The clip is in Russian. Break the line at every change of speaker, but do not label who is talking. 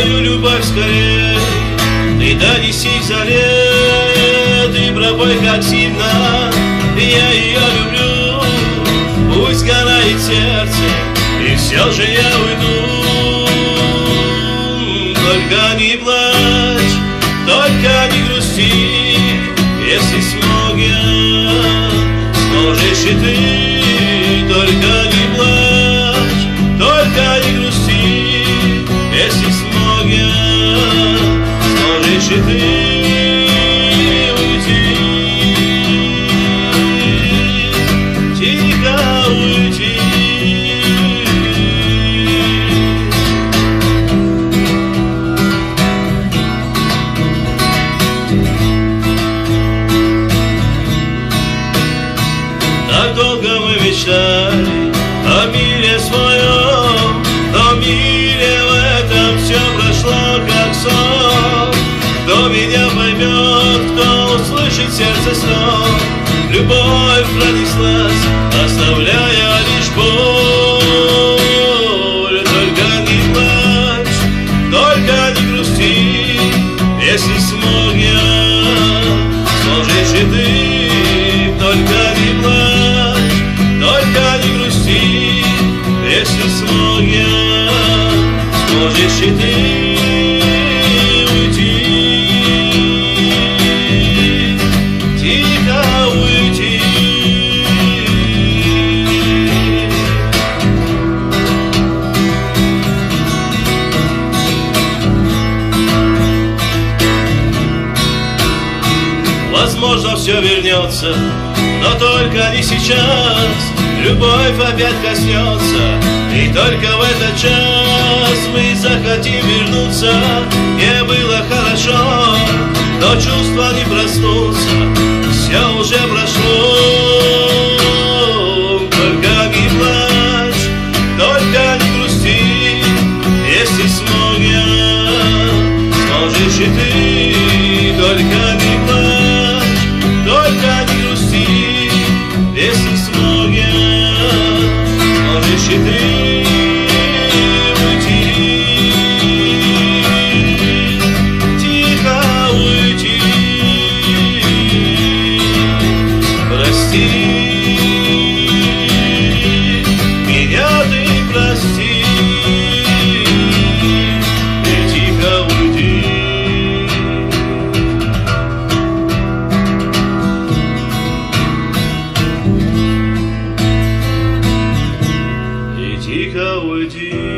мою любовь скорей, ты донеси к заре, ты пропой, как сильно я ее люблю. Пусть горает сердце, и все же я уйду. Только не плачь, только не грусти, если смог я, сможешь и ты. Только не плачь, только не грусти, если смог я, сможешь и ты. Так долго мы мечтали о мире своем, но в мире в этом все прошло как сон. Кто меня поймет, кто услышит сердце стон, любовь пронеслась, оставляя лишь боль. Только не плачь, только не грусти, если смог я, сможешь и ты. Только не плачь, только не грусти, если смог я, сможешь и ты уйти, тихо уйти. Возможно, все вернется, но только не сейчас. Любовь опять коснется, и только в этот час мы захотим вернуться. Мне было хорошо, но чувства не проснутся, все уже прошло. Только не плачь, только не грусти, если смог я, сможешь и ты. Только не плачь, только не грусти, если смог я, сможешь и ты уйти, тихо уйти. Прости, меня ты прости, и тихо уйди. Тихо уйди.